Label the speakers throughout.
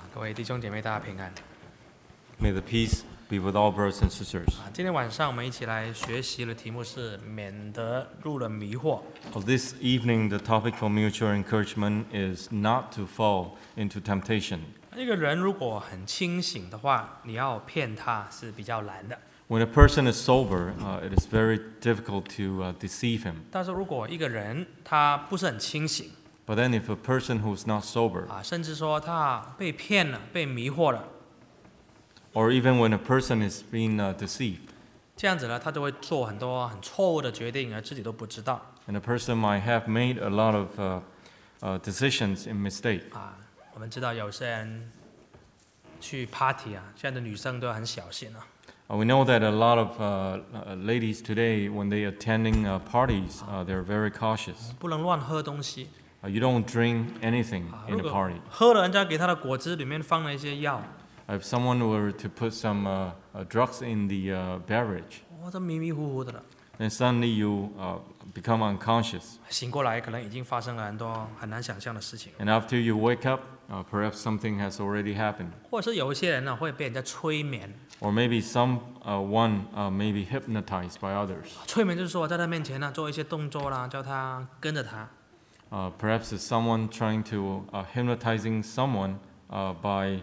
Speaker 1: 各位弟兄姐妹，大家平安。
Speaker 2: May the peace be with all brothers and sisters.
Speaker 1: 今天晚上我们一起来学习的题目是免得入了迷惑。
Speaker 2: This evening, the topic for mutual encouragement is not to fall into temptation.
Speaker 1: 一个人如果很清醒的话，你要骗他是比较难的。
Speaker 2: When a person is sober, it is very difficult to deceive him.
Speaker 1: 但是如果一个人他不是很清醒
Speaker 2: But then, if a person who is not sober,
Speaker 1: 甚至说他被骗了、被迷惑了，
Speaker 2: or even when a person is being deceived,
Speaker 1: 这样子呢，他就会做很多很错误的决定，而自己都不知道。
Speaker 2: and a person might have made a lot of decisions in mistake.
Speaker 1: 我们知道有些人去 party 现在的女生都很小心。
Speaker 2: We know that a lot of ladies today, when they attending parties, they're very cautious.
Speaker 1: 不能乱喝东西。
Speaker 2: You don't drink anything
Speaker 1: 如
Speaker 2: in a
Speaker 1: 果
Speaker 2: party.
Speaker 1: 喝了人家给他的果汁里面放了一些药，
Speaker 2: If someone were to put some drugs in the beverage,
Speaker 1: 哇，这迷迷糊糊的了。
Speaker 2: then suddenly you become unconscious.
Speaker 1: 醒过来可能已经发生了很多很难想象的事情，
Speaker 2: And after you wake up, perhaps something has already happened.
Speaker 1: 或者是有一些人呢会被人家催眠。
Speaker 2: Or maybe someone may be hypnotized by others.
Speaker 1: 催眠就是说在他面前呢做一些动作啦，叫他跟着他。
Speaker 2: Perhaps it's someone trying to hypnotizing someone by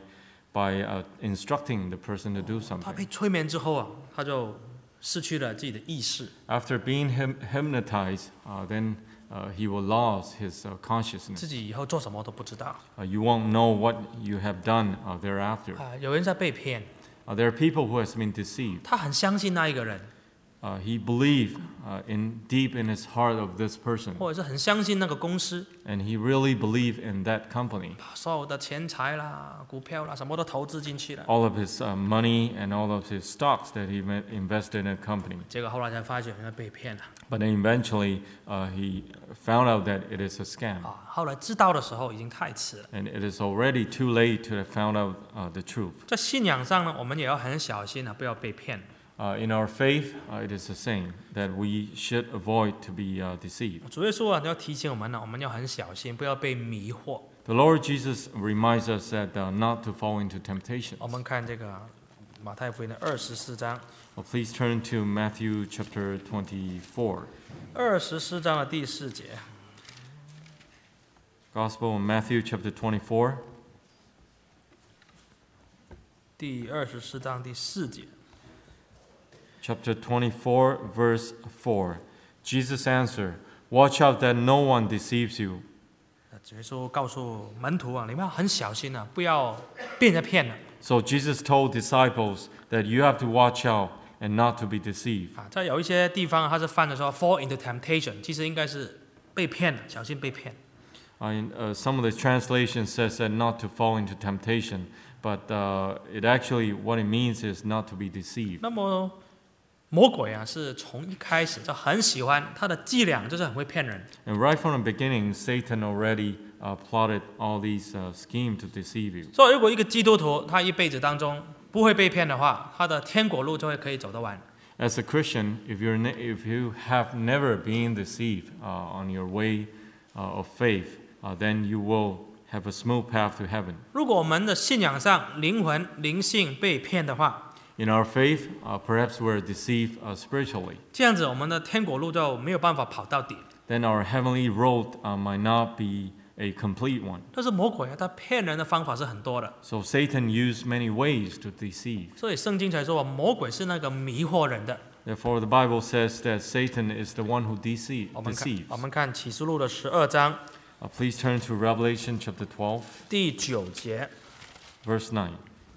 Speaker 2: instructing the person to do
Speaker 1: 他
Speaker 2: something.
Speaker 1: 被催眠之后他就失去了自己的意识，
Speaker 2: After being hypnotized, then he will lose his consciousness.
Speaker 1: 自己以后做什么都不知道。
Speaker 2: You won't know what you have done thereafter.
Speaker 1: 有人在被骗，
Speaker 2: There are people who has been deceived.
Speaker 1: 他很相信那一个人，
Speaker 2: He believed deep in his heart of this person,
Speaker 1: 或者是很相信那个公司，
Speaker 2: and he really believed in that company.
Speaker 1: 所有的钱财啦、股票啦，什么都投资进去了。
Speaker 2: All of his money and all of his stocks that he invested in a company.
Speaker 1: 结果后来才发觉原来被骗了。
Speaker 2: But then eventually he found out that it is a scam.
Speaker 1: 后来知道的时候已经太迟了。
Speaker 2: And it is already too late to have found out the truth.
Speaker 1: 在信仰上呢，我们也要很小心不要被骗。
Speaker 2: In our faith, it is the same, that we should avoid to be deceived.
Speaker 1: 主耶稣要提醒我们呢，我们要很小心，不要被迷惑。
Speaker 2: The Lord Jesus reminds us that not to fall into temptation.
Speaker 1: 我们看这个马太福音的24章，
Speaker 2: Please turn to Matthew chapter 24.
Speaker 1: 24章的第4节。
Speaker 2: Gospel of Matthew chapter 24.
Speaker 1: 第24章第4节。
Speaker 2: Chapter 24, verse 4. Jesus answered, "Watch out that no one deceives you."
Speaker 1: 主耶稣告诉门徒你们要很小心不要被人家骗了。
Speaker 2: So Jesus told disciples that you have to watch out and not to be deceived.
Speaker 1: 在有一些地方他是翻的说 fall into temptation， 其实应该是被骗了，小心被骗。
Speaker 2: Some of the translations says that not to fall into temptation, but it actually what it means is not to be deceived.
Speaker 1: 那么魔鬼是从一开始就很喜欢他的伎俩，就是很会骗人。
Speaker 2: And right from the beginning, Satan already plotted all these schemes to deceive you.
Speaker 1: 所以如果一个基督徒他一辈子当中不会被骗的话，他的天国路就会可以走得完。
Speaker 2: As a Christian, if you have never been deceived on your way of faith, then you will have a smooth path to heaven.
Speaker 1: 如果我们的信仰上灵魂灵性被骗的话，
Speaker 2: In our faith, perhaps we're deceived spiritually.
Speaker 1: 这样子我们的天国路就没有办法跑到底。
Speaker 2: Then our heavenly road might not be a complete one.
Speaker 1: 但是魔鬼他骗人的方法是很多的，
Speaker 2: So Satan used many ways to deceive.
Speaker 1: 所以聖經才說魔鬼是那個迷惑人的。
Speaker 2: Therefore, the Bible says that Satan is the one who
Speaker 1: 我們
Speaker 2: deceives.
Speaker 1: 看啟示錄的12章
Speaker 2: Please turn to Revelation chapter 12,
Speaker 1: 第9節。
Speaker 2: verse 9.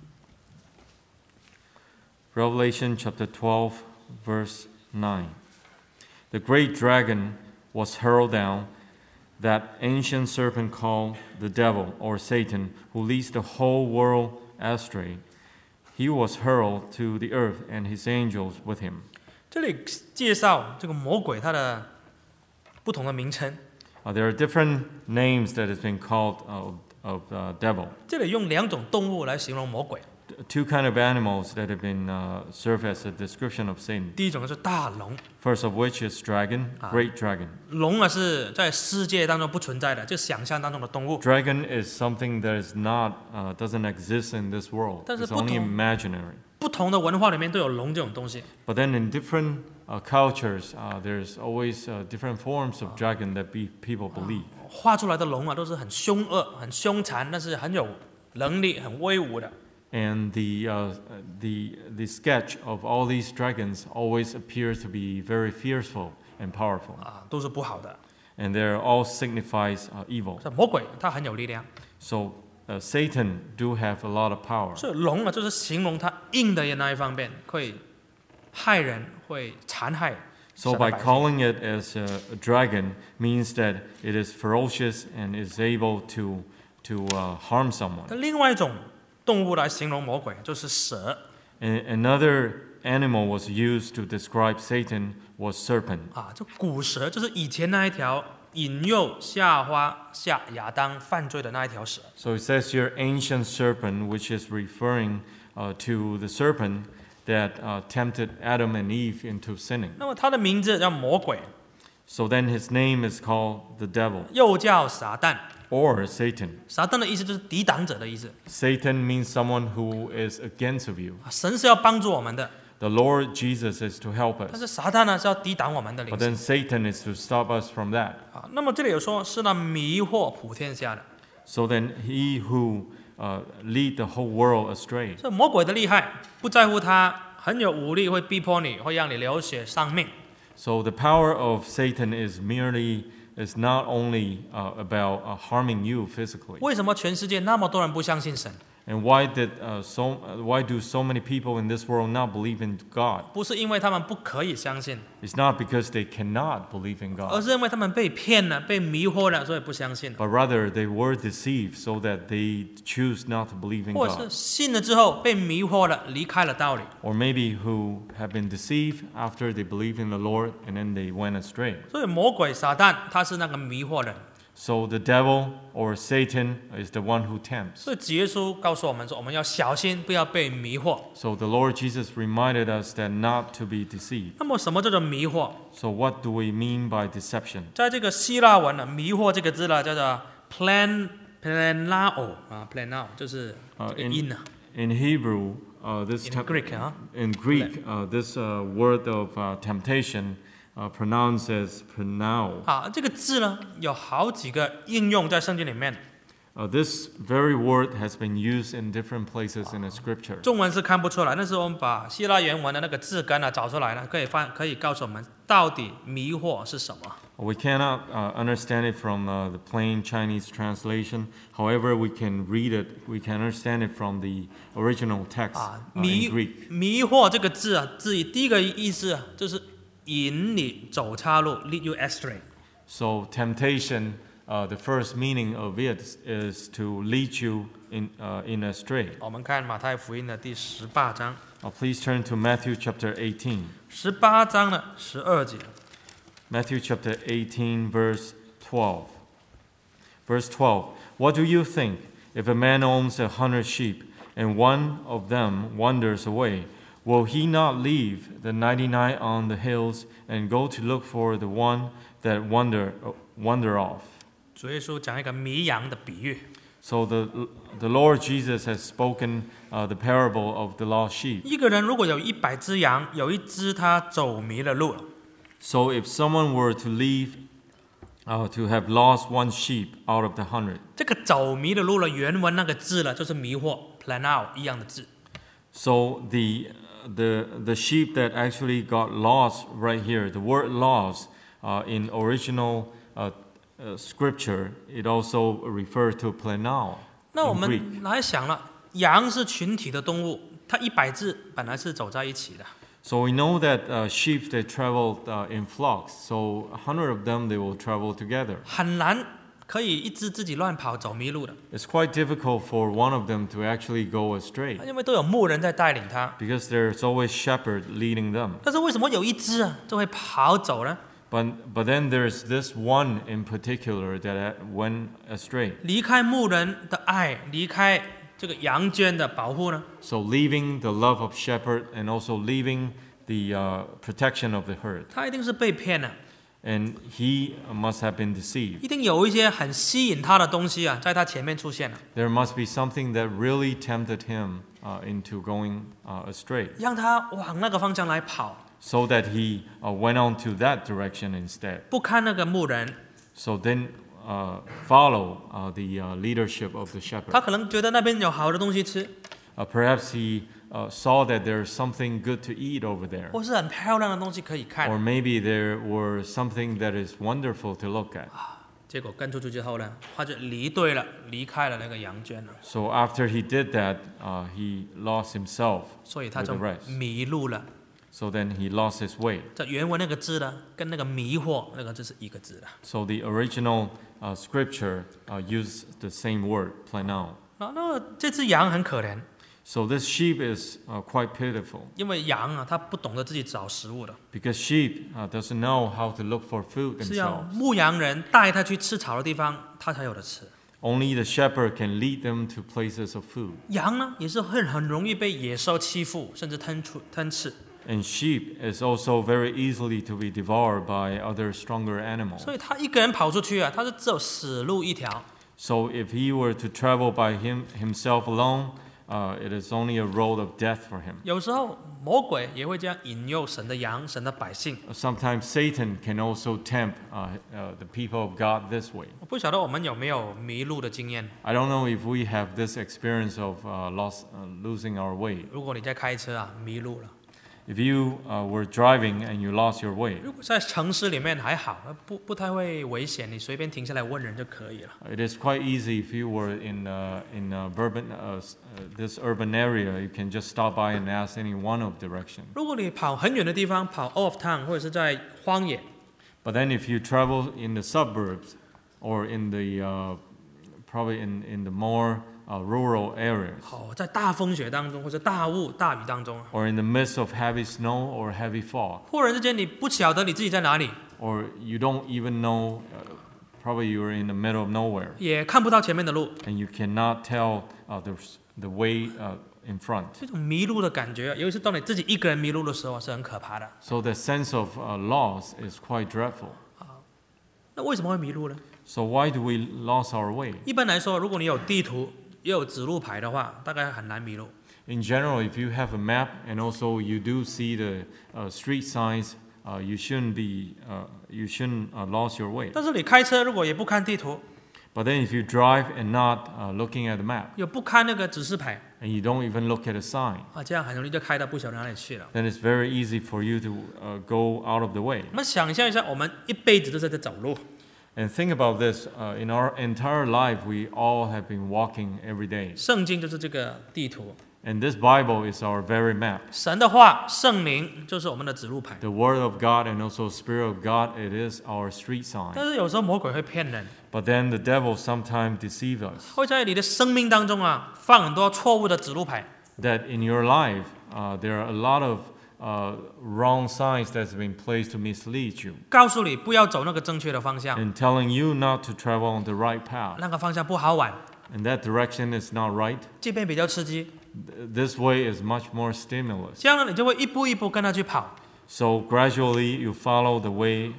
Speaker 2: Revelation chapter 12, verse 9. The great dragon was hurled down, that ancient serpent called the devil or Satan, who leads the whole world astray. He was hurled to the earth, and his angels with him.
Speaker 1: 這裡介紹這個魔鬼它的不同的名稱。
Speaker 2: There are different names that has been called of devil.
Speaker 1: 這裡用2種動物來形容魔鬼。
Speaker 2: two kind of animals that have been served as a description of Satan.
Speaker 1: 第一种就是大龙，
Speaker 2: First of which is dragon, great dragon.
Speaker 1: 龙是在世界当中不存在的，就想象当中的动物。
Speaker 2: Dragon is something that is not doesn't exist in this world.
Speaker 1: 但是
Speaker 2: It's only
Speaker 1: 不同-
Speaker 2: imaginary.
Speaker 1: 不同的文化里面都有龙这种东西。
Speaker 2: But then in different cultures, there's always different forms of dragon that people believe.
Speaker 1: 画出来的龙都是很凶恶、很凶残，但是很有能力、很威武的。
Speaker 2: And the sketch of all these dragons always appears to be very fearful and powerful.
Speaker 1: 都是不好的。
Speaker 2: And they all signifies evil.
Speaker 1: 这魔鬼他很有力量，
Speaker 2: So Satan do have a lot of power.
Speaker 1: 所以龙就是形容他硬的那一方面，会害人，会残害。
Speaker 2: So by calling it as a dragon means that it is ferocious and is able to harm someone.
Speaker 1: 那另外一种动物来形容魔鬼，就是蛇
Speaker 2: And another animal was used to describe Satan was serpent.
Speaker 1: 这古蛇就是以前那一条引诱夏亚当犯罪的那一条蛇。
Speaker 2: So it says here ancient serpent, which is referring to the serpent that tempted Adam and Eve into sinning.
Speaker 1: 那么它的名字叫魔鬼，
Speaker 2: So then his name is called the devil
Speaker 1: 又叫撒旦。
Speaker 2: or Satan.
Speaker 1: 撒旦的意思就是抵挡者的意思。
Speaker 2: Satan means someone who is against of you.
Speaker 1: 神是要帮助我们的，
Speaker 2: The Lord Jesus is to help
Speaker 1: 但
Speaker 2: us.
Speaker 1: 是撒旦呢是要抵挡我们的
Speaker 2: But
Speaker 1: 灵
Speaker 2: then
Speaker 1: 性。
Speaker 2: Satan is to stop us from that.
Speaker 1: 那么这里有说是那迷惑普天下的，
Speaker 2: So then he who lead the whole world astray.
Speaker 1: 这魔鬼的厉害不在乎他很有武力，会逼迫你，会让你流血丧命。
Speaker 2: So the power of Satan is not only about harming you physically.
Speaker 1: 为什么全世界那么多人不相信神？
Speaker 2: And why do so many people in this world not believe in God?
Speaker 1: 不是因为他们不可以相信，
Speaker 2: It's not because they cannot believe in
Speaker 1: 而
Speaker 2: God,
Speaker 1: 是因为他们被骗了、被迷惑了，所以不相信。
Speaker 2: but rather they were deceived so that they choose not to believe in
Speaker 1: 或者是
Speaker 2: God.
Speaker 1: 信了之后被迷惑了，离开了道理。
Speaker 2: Or maybe who have been deceived after they believe in the Lord and then they went astray.
Speaker 1: 所以魔鬼撒旦他是那个迷惑人。
Speaker 2: So the devil or Satan is the one who tempts.
Speaker 1: 所以主耶稣告诉我们说，我们要小心，不要被迷惑。
Speaker 2: So the Lord Jesus reminded us that not to be deceived.
Speaker 1: 那么什么叫做迷惑？
Speaker 2: So what do we mean by deception?
Speaker 1: 在这个希腊文迷惑这个字呢，叫做 planao planao 就是这个音
Speaker 2: In Hebrew, this
Speaker 1: In Greek,
Speaker 2: in Greek, this word of temptation pronounced as pranao.
Speaker 1: 这个字呢有好几个应用在圣经里面。
Speaker 2: This very word has been used in different places in the scripture.
Speaker 1: 中文是看不出来，但是我们把希腊原文的那个字根找出来了，可以告诉我们到底迷惑是什么。
Speaker 2: We cannot understand it from the plain Chinese translation. However, we can read it. We can understand it from the original text in Greek.
Speaker 1: 迷惑这个字第一个意思就是引你走岔路 ，lead you astray。
Speaker 2: So temptation, the first meaning of it is to lead you in astray.
Speaker 1: 我们看马太福音的第18章，
Speaker 2: Please turn to Matthew chapter 18.
Speaker 1: 18章的12节。
Speaker 2: Matthew chapter 18, verse 12. Verse 12. What do you think? If a man owns 100 sheep and one of them wanders away, will he not leave the 99 on the hills and go to look for the one that wander off?
Speaker 1: 主耶稣讲一个迷羊的比喻。
Speaker 2: So the Lord Jesus has spoken the parable of the lost sheep.
Speaker 1: 一个人如果有100只羊，有一只他走迷了路了，
Speaker 2: So if someone were to leave, to have lost one sheep out of the 100,
Speaker 1: 这个走迷的路了，原文那个字了，就是迷惑 planao 一样的字。
Speaker 2: so the sheep that actually got lost right here, the word lost in original scripture, it also refers to planao
Speaker 1: 那我
Speaker 2: in
Speaker 1: 们
Speaker 2: Greek.
Speaker 1: 来想了，羊是群体的动物，它100只本来是走在一起的。
Speaker 2: So we know that sheep they travel in flocks. So 100 of them they will travel together.
Speaker 1: 很难可以一只自己乱跑走迷路的，
Speaker 2: It's quite difficult for one of them to actually go astray
Speaker 1: 因为都有牧人在带领它。
Speaker 2: because there's always shepherd leading them.
Speaker 1: 但是为什么有一只就会跑走呢？
Speaker 2: But then there's this one in particular that went astray.
Speaker 1: 离开牧人的爱，离开这个羊圈的保护呢？
Speaker 2: So leaving the love of shepherd and also leaving the protection of the herd.
Speaker 1: 他一定是被骗了，
Speaker 2: And he must have been deceived.
Speaker 1: 一定有一些很吸引他的东西啊，在他前面出现了，
Speaker 2: There must be something that really tempted him into going astray,
Speaker 1: 让他往那个方向来跑，
Speaker 2: so that he went on to that direction instead.
Speaker 1: 不看那个牧人，
Speaker 2: So then follow the leadership of the
Speaker 1: 他
Speaker 2: shepherd.
Speaker 1: 可能觉得那边有好的东西吃，
Speaker 2: Perhaps he saw that there's something good to eat over there.
Speaker 1: 或是很漂亮的东西可以看
Speaker 2: Or，maybe there were something that is wonderful to look at.
Speaker 1: 结果跟出去之后呢，他就离队了，离开了那个羊圈了，
Speaker 2: So after he did that, he lost himself
Speaker 1: 所以他
Speaker 2: with
Speaker 1: 就
Speaker 2: the rest.
Speaker 1: 迷路了。
Speaker 2: So then he lost his way.
Speaker 1: 这原文那个字呢，跟那个迷惑那个字是一个字的。
Speaker 2: So the original scripture used the same word, planao.
Speaker 1: 那这只羊很可怜，
Speaker 2: So this sheep is quite pitiful
Speaker 1: 因为羊啊，它不懂得自己找食物的，
Speaker 2: because sheep doesn't know how to look for food
Speaker 1: 是要
Speaker 2: themselves.
Speaker 1: 牧羊人带它去吃草的地方，它才有的吃。
Speaker 2: Only the shepherd can lead them to places of food.
Speaker 1: 羊呢，也是很容易被野兽欺负，甚至吞吃。
Speaker 2: And sheep is also very easily to be devoured by other stronger animals.
Speaker 1: 所以他一个人跑出去啊，他是只有死路一条。
Speaker 2: So if he were to travel by himself alone, it is only a road of death for him.
Speaker 1: 有时候魔鬼也会这样引诱神的羊、神的百姓。
Speaker 2: Sometimes Satan can also tempt the people of God this way.
Speaker 1: 我不晓得我们有没有迷路的经验。
Speaker 2: I don't know if we have this experience of losing our way.
Speaker 1: 如果你在开车啊，迷路了。
Speaker 2: If you were driving and you lost your way,
Speaker 1: 如果在城市里面还好，不太会危险，你随便停下来问人就可以了。
Speaker 2: it is quite easy if you were in this urban area. You can just stop by and ask anyone of direction.
Speaker 1: 如果你跑很远的地方，跑 off town 或者是在荒野，
Speaker 2: But then if you travel in the suburbs or in the probably in the more rural areas,
Speaker 1: 在大风雪当中，或者大雾、大雨当中，
Speaker 2: or in the midst of heavy snow or heavy fog,
Speaker 1: 忽然之间你不晓得你自己在哪里，
Speaker 2: or you don't even know, probably you're in the middle of nowhere
Speaker 1: 也看不到前面的路，
Speaker 2: and you cannot tell the way in front.
Speaker 1: 这种迷路的感觉，尤其是当你自己一个人迷路的时候，是很可怕的。
Speaker 2: So the sense of loss is quite dreadful.
Speaker 1: 那为什么会迷路呢？
Speaker 2: So why do we lose our way?
Speaker 1: 一般来说，如果你有地图也有指路牌的话，大概很难迷路。
Speaker 2: In general, if you have a map and also you do see the street signs, you shouldn't lose your way.
Speaker 1: 但是你开车如果也不看地图，
Speaker 2: But then if you drive and not looking at the map,
Speaker 1: 也不看那个指示牌
Speaker 2: and you don't even look at a sign,
Speaker 1: 啊，这样很容易就开到不晓得哪里去了。
Speaker 2: then it's very easy for you to go out of the way.
Speaker 1: 我们想象一下，我们一辈子都在这走路，
Speaker 2: And think about this, in our entire life, we all have been walking every day.
Speaker 1: 圣经就是这个地图，
Speaker 2: And this Bible is our very map.
Speaker 1: 神的话、圣灵就是我们的指路牌。
Speaker 2: The Word of God and also Spirit of God, it is our street sign.
Speaker 1: 但是有时候魔鬼会骗人，
Speaker 2: But then the devil sometimes deceives us.
Speaker 1: 会在你的生命当中啊放很多错误的指路牌，
Speaker 2: That in your life, there are a lot of wrong signs that's been placed to mislead you
Speaker 1: 告诉你不要走那个正确的方向，
Speaker 2: and telling you not to travel on the right path.
Speaker 1: 那个方向不好玩，
Speaker 2: And that direction is not right.
Speaker 1: 这边比较刺激，
Speaker 2: This way is much more stimulus.
Speaker 1: 这样呢你就会一步一步跟他去跑，
Speaker 2: So gradually you follow the way,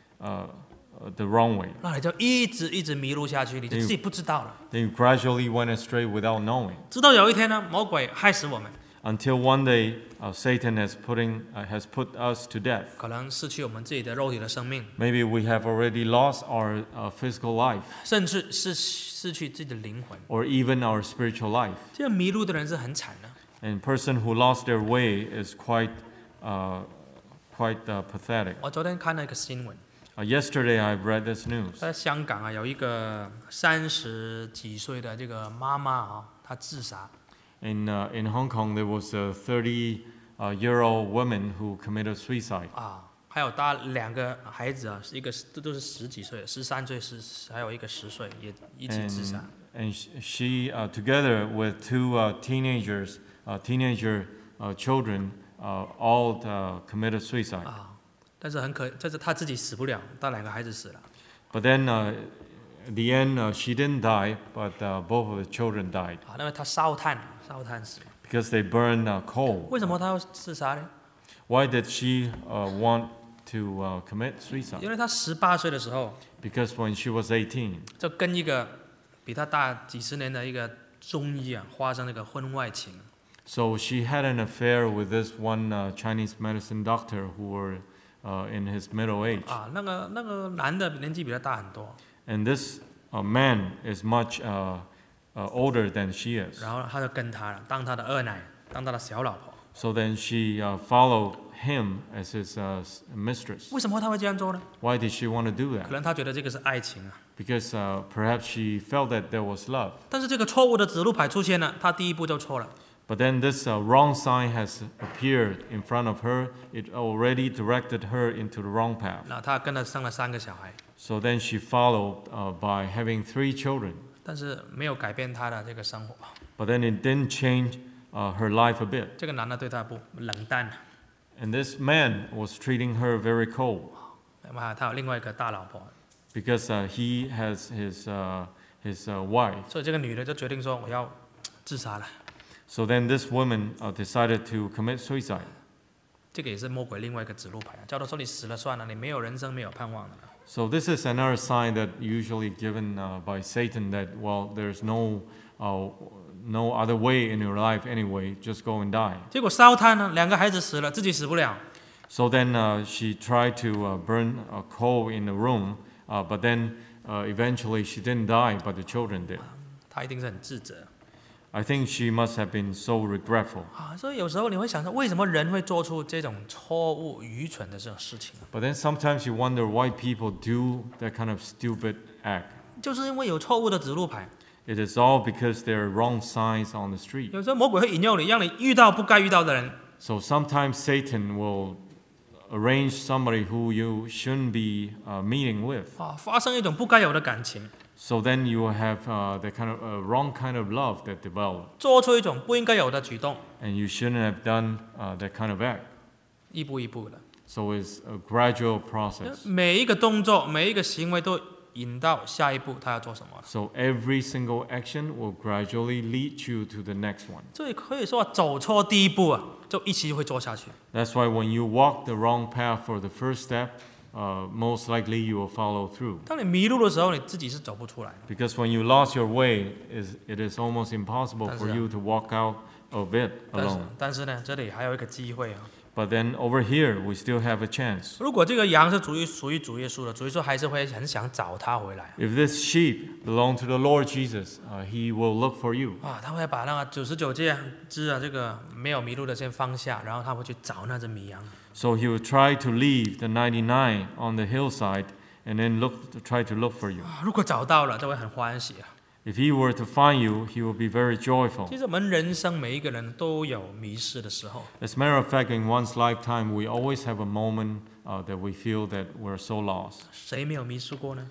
Speaker 2: the wrong way.
Speaker 1: 那你就一直迷路下去，你就自己不知道了。
Speaker 2: Then you gradually went astray without knowing.
Speaker 1: 直到有一天呢，魔鬼害死我们，
Speaker 2: Until one day, Satan has put us to death.
Speaker 1: 可能失去我们自己的肉体的生命，
Speaker 2: Maybe we have already lost our physical life
Speaker 1: 甚至是失去自己的灵魂。
Speaker 2: or even our spiritual life.
Speaker 1: 这样迷路的人是很惨的。
Speaker 2: And person who lost their way is quite pathetic.
Speaker 1: 我昨天看了一个新闻，
Speaker 2: Yesterday, I've read this news.
Speaker 1: 在香港啊，有一个30几岁的这个妈妈啊，她自杀。
Speaker 2: In Hong Kong, there was a 30-year-old woman who committed suicide.
Speaker 1: 啊，还有她2个孩子啊，一个都是10几岁，13岁还有一个10岁，也一起自杀。
Speaker 2: And she together with two teenager children, all committed suicide.
Speaker 1: 啊，但是但是她自己死不了，她2个孩子死了。
Speaker 2: But then At the end, she didn't die, but both of the children died
Speaker 1: 啊，因为他烧炭死了。
Speaker 2: because they burned coal.
Speaker 1: 为什么他要自杀呢？
Speaker 2: Why did she want to commit
Speaker 1: 因
Speaker 2: suicide?
Speaker 1: 为他18岁的时候，
Speaker 2: Because when she was 18,
Speaker 1: 就跟一个比他大几十年的一个中医啊，发生那个婚外情。
Speaker 2: so she had an affair with this one Chinese medicine doctor who were in his middle age.
Speaker 1: 啊，那个男的年纪比他大很多，
Speaker 2: And this man is much older than she is.
Speaker 1: 然后他就跟他了，当他的二奶，当他的小老婆。
Speaker 2: So then she followed him as his mistress.
Speaker 1: 为什么他会这样做呢？
Speaker 2: Why did she want to do
Speaker 1: 可
Speaker 2: that?
Speaker 1: 能他觉得这个是爱情啊。
Speaker 2: Because perhaps she felt that there was love.
Speaker 1: 但是这个错误的指路牌出现了，他第一步就错了。
Speaker 2: But then this wrong sign has appeared in front of her. It already directed her into the wrong path.
Speaker 1: 那他跟他生了3个小孩，
Speaker 2: So then she followed by having 3 children.
Speaker 1: 但是没有改变他的这个生活。
Speaker 2: But then it didn't change her life a bit.
Speaker 1: 这个男的对他不冷淡，
Speaker 2: And this man was treating her very cold
Speaker 1: 那么他有另外一个大老婆，
Speaker 2: because he has his wife.
Speaker 1: 所以这个女的就决定说我要自杀了。
Speaker 2: So then this woman decided to commit suicide.
Speaker 1: 这个也是魔鬼另外一个指路牌，叫他说你死了算了，你没有人生，没有盼望了。
Speaker 2: So this is another sign that usually given by Satan that, well, there's no other way in your life anyway, just go and die.
Speaker 1: 结果烧炭呢，2个孩子死了，自己死不了。
Speaker 2: So then she tried to burn coal in the room, but then eventually she didn't die, but the children did.
Speaker 1: 他一定是很自责
Speaker 2: I think she must have been so regretful.
Speaker 1: 啊，所以有时候你会想说，为什么人会做出这种错误、愚蠢的这种事情？
Speaker 2: But then sometimes you wonder why people do that kind of stupid act.
Speaker 1: 就是因为有错误的指路牌。
Speaker 2: It is all because there are wrong signs on the street.
Speaker 1: 有时候魔鬼会引诱你，让你遇到不该遇到的人，
Speaker 2: So sometimes Satan will arrange somebody who you shouldn't be meeting with.
Speaker 1: 啊，发生一种不该有的感情，
Speaker 2: So then you will have that kind of wrong kind of love that develops,
Speaker 1: 做出一种不应该有的举动，
Speaker 2: and you shouldn't have done that kind of act.
Speaker 1: 一步一步的，
Speaker 2: So it's a gradual process.
Speaker 1: 每一个动作、每一个行为都引到下一步他要做什么。
Speaker 2: So every single action will gradually lead you to the next one.
Speaker 1: 所以可以说走错第一步啊，就一起会做下去。
Speaker 2: That's why when you walk the wrong path for the first step, most likely you will follow through.
Speaker 1: 当你迷路的时候，你自己是走不出来的。
Speaker 2: Because when you lost your way, it is almost impossible for
Speaker 1: 但是啊，
Speaker 2: you to walk out of it
Speaker 1: 但是
Speaker 2: alone.
Speaker 1: 呢，这里还有一个机会啊。
Speaker 2: But then over here, we still have a chance.
Speaker 1: 如果这个羊是属于主耶稣的，主耶稣还是会很想找他回来
Speaker 2: If this sheep belong to the Lord Jesus, he will look for you.
Speaker 1: 啊，他会把那个99只啊，这个没有迷路的先放下，然后他会去找那只迷羊。
Speaker 2: So he will try to leave the 99 on the hillside and then try to look for you.
Speaker 1: 啊，如果找到了，就会很欢喜啊。
Speaker 2: If he were to find you, he will be very joyful.
Speaker 1: 其实我们人生每一个人都有迷失的时候，
Speaker 2: As a matter of fact, in one's lifetime, we always have a moment that we feel that we're so lost.
Speaker 1: 谁没有迷失过呢？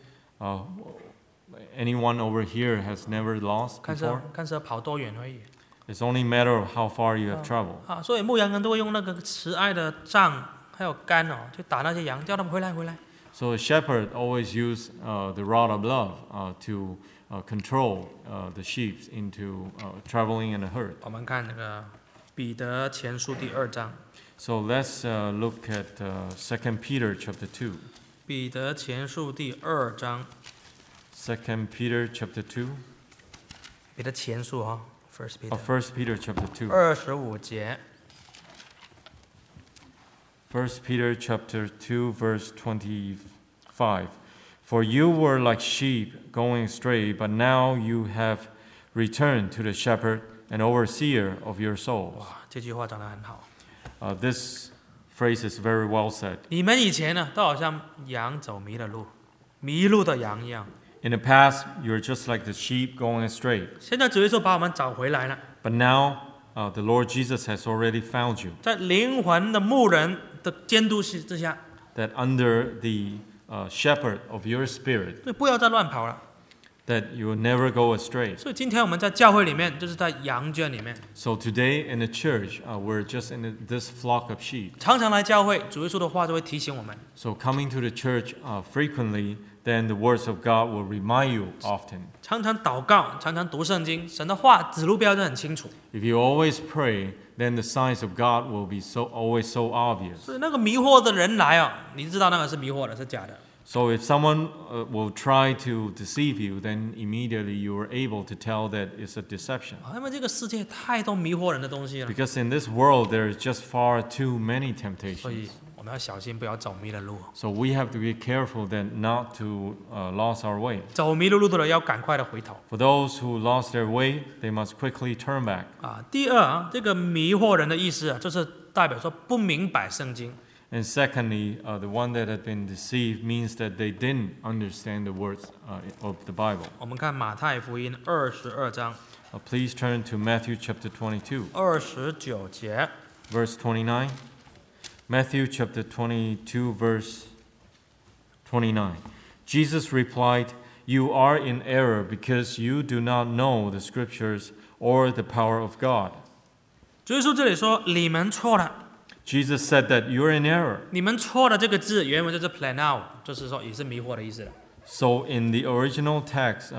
Speaker 2: Anyone over here has never lost
Speaker 1: 看是
Speaker 2: before?
Speaker 1: 看是要跑多远而已
Speaker 2: It's only a matter of how far you have traveled.
Speaker 1: 啊。所以牧羊人都会用那个慈爱的杖还有杆哦，去打那些羊，叫他们回来回来。
Speaker 2: So a shepherd always used the rod of love to control the sheep into traveling in a herd.
Speaker 1: 我们看那个彼得前书第2章，
Speaker 2: So let's look at 2 Peter chapter 2.
Speaker 1: 彼得前书第2章，
Speaker 2: 2 Peter chapter 2.
Speaker 1: 彼得前书哈，First Peter
Speaker 2: 1 Peter chapter 2.
Speaker 1: 25节，
Speaker 2: 1 Peter chapter 2 verse 25. For you were like sheep going astray, but now you have returned to the shepherd and overseer of your souls.
Speaker 1: 哇，这句话讲得很好。
Speaker 2: This phrase is very well said.
Speaker 1: 你们以前呢，都好像羊走迷了路，迷路的羊一样。
Speaker 2: In the past, you were just like the sheep going astray.
Speaker 1: 现在主耶稣把我们找回来了，
Speaker 2: But now, the Lord Jesus has already found you.
Speaker 1: 在灵魂的牧人的监督之下，
Speaker 2: That under the shepherd of your spirit,
Speaker 1: 所以不要再乱跑了。
Speaker 2: that you will never go astray.
Speaker 1: 所以今天我们在教会里面，就是在羊圈里面，
Speaker 2: So today in the church, we're just in this flock of sheep.
Speaker 1: 常常来教会，主耶稣的话就会提醒我们。
Speaker 2: So coming to the church frequently, then the words of God will remind you often.
Speaker 1: 常常祷告，常常读圣经，神的话指路标就很清楚。
Speaker 2: If you always pray, then the signs of God will be always so obvious.
Speaker 1: 所以那个迷惑的人来哦，你知道那个是迷惑的，是假的。
Speaker 2: So if someone will try to deceive you, then immediately you are able to tell that it's a deception.
Speaker 1: 因为这个世界太多迷惑人的东西了，
Speaker 2: Because in this world, there is just far too many
Speaker 1: 所以
Speaker 2: temptations.
Speaker 1: 我们要小心，不要走迷了路。
Speaker 2: So we have to be careful that not to lose our way.
Speaker 1: 走迷了路的人要赶快的回头
Speaker 2: For those who lost their way, they must quickly turn back.
Speaker 1: 啊。第二啊，这个迷惑人的意思啊，就是代表说不明白圣经。
Speaker 2: And secondly, the one that had been deceived means that they didn't understand the words of the Bible.
Speaker 1: 我们看马太福音22章
Speaker 2: Please turn to Matthew chapter 22,
Speaker 1: 29节，
Speaker 2: verse 29. Matthew chapter 22, verse 29. Jesus replied, "You are in error because you do not know the scriptures or the power of God."
Speaker 1: 主耶稣这里说你们错了，
Speaker 2: Jesus said that you're in error.
Speaker 1: 你们错的这个字原文就是 planao， 就是说也是迷惑的意思了。
Speaker 2: So in the original text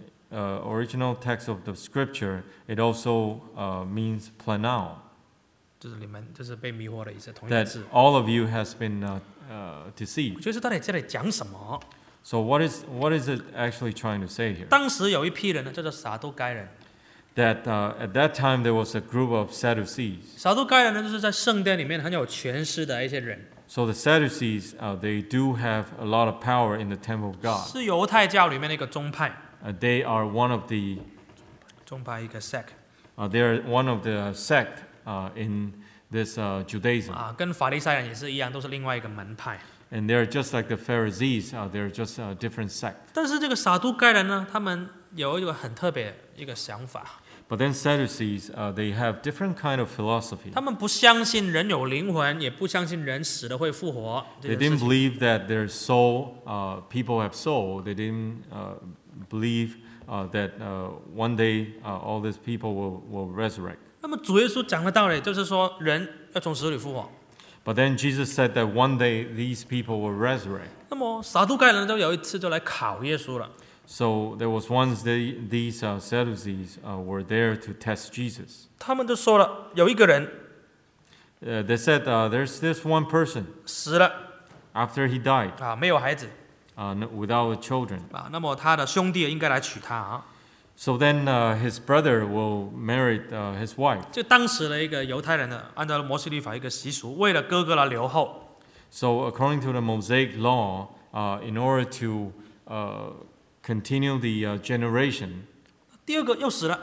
Speaker 2: of the scripture, it also means planao,
Speaker 1: 就是你们就是被迷惑的意思，同一个
Speaker 2: that
Speaker 1: 字。
Speaker 2: all of you has been deceived.
Speaker 1: 主耶稣到底这里讲什么？
Speaker 2: So what is it actually trying to say here?
Speaker 1: 当时有一批人呢，叫做撒都该人。
Speaker 2: That at that time there was a group of Sadducees.
Speaker 1: 撒都该人呢，就是在圣殿里面很有权势的一些人，
Speaker 2: So the Sadducees, they do have a lot of power in the temple of God.
Speaker 1: 是犹太教里面的一个宗派，
Speaker 2: They are one of the
Speaker 1: 宗派一个 sect
Speaker 2: they are one of the sect in this Judaism.
Speaker 1: 啊，跟法利赛人也是一样，都是另外一个门派。
Speaker 2: And they're just like the Pharisees. They're just a different sect.
Speaker 1: 但是这个撒都该人呢，他们有一个很特别一个想法，
Speaker 2: But then Sadducees, they have different kind of philosophy.
Speaker 1: 他们不相信人有灵魂，也不相信人死了会复活这
Speaker 2: They
Speaker 1: 件事
Speaker 2: didn't
Speaker 1: 情。
Speaker 2: believe that their soul, people have soul. They didn't believe that one day all these people will resurrect.
Speaker 1: 那么主耶稣讲的道理就是说，人要从死里复活。
Speaker 2: But then Jesus said that one day these people will resurrect.
Speaker 1: 那么撒都该人就有一次就来考耶稣了。
Speaker 2: So there was once these Sadducees were there to test Jesus.
Speaker 1: 他们就说了，有一个人
Speaker 2: They said, there's this one person,
Speaker 1: 死了
Speaker 2: after he died,
Speaker 1: 啊，没有孩子
Speaker 2: without children.
Speaker 1: 啊，那么他的兄弟应该来娶他啊。
Speaker 2: So then his brother will marry his wife.
Speaker 1: 就当时的一个犹太人呢，按照摩西律法一个习俗，为了哥哥来留后，
Speaker 2: So according to the Mosaic law, in order to continue the generation,
Speaker 1: 第二个又死了。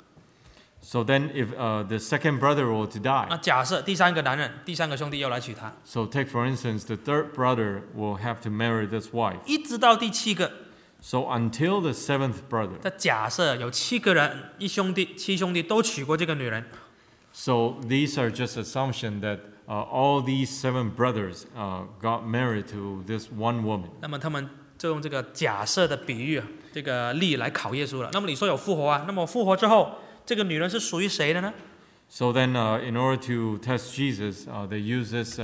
Speaker 2: so then if the second brother were to
Speaker 1: 那
Speaker 2: die,
Speaker 1: 假设第三个男人、第三个兄弟又来娶她，
Speaker 2: so take for instance, the third brother will have to marry this wife.
Speaker 1: 一直到第七个，
Speaker 2: So until the seventh brother,
Speaker 1: 在假设有7个人，七兄弟都娶过这个女人，
Speaker 2: so these are just assumption that all these 7 brothers got married to this one woman.
Speaker 1: 那么他们就用这个假设的比喻，这个例来考耶稣了。那么你说有复活啊？那么复活之后，这个女人是属于谁的呢？
Speaker 2: So then, in order to test Jesus, they use this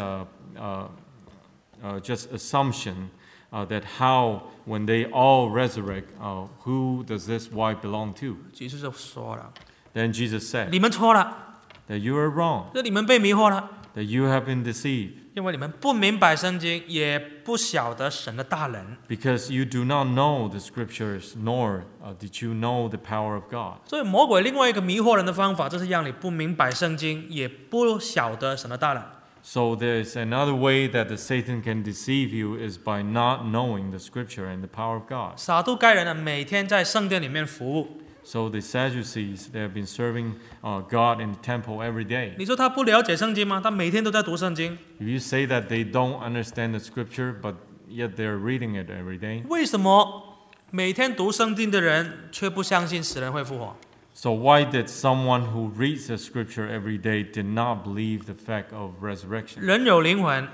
Speaker 2: just assumption that how, when they all resurrect, who does this wife belong to?
Speaker 1: 耶稣就说了，
Speaker 2: Then Jesus said
Speaker 1: 你们错了，
Speaker 2: that you are wrong,
Speaker 1: 这你们被迷惑了，
Speaker 2: that you have been deceived,
Speaker 1: 因为你们不明白圣经，也不晓得神的大能。
Speaker 2: because you do not know the scriptures, nor did you know the power of God.
Speaker 1: 所以魔鬼另外一个迷惑人的方法，就是让你不明白圣经，也不晓得神的大能。
Speaker 2: So there's another way that the Satan can deceive you is by not knowing the scripture and the power of God.
Speaker 1: 撒都该人呢，每天在圣殿里面服务。
Speaker 2: So the Sadducees, they have been serving God in the temple every day.
Speaker 1: 你说他不了解圣经吗？他每天都在读圣经。
Speaker 2: If you say that they don't understand the scripture, but yet they're reading it every day,
Speaker 1: 为什么每天读圣经的人却不相信死人会复活？
Speaker 2: so why did someone who reads the scripture every day did not believe the fact of resurrection?
Speaker 1: 人有灵魂，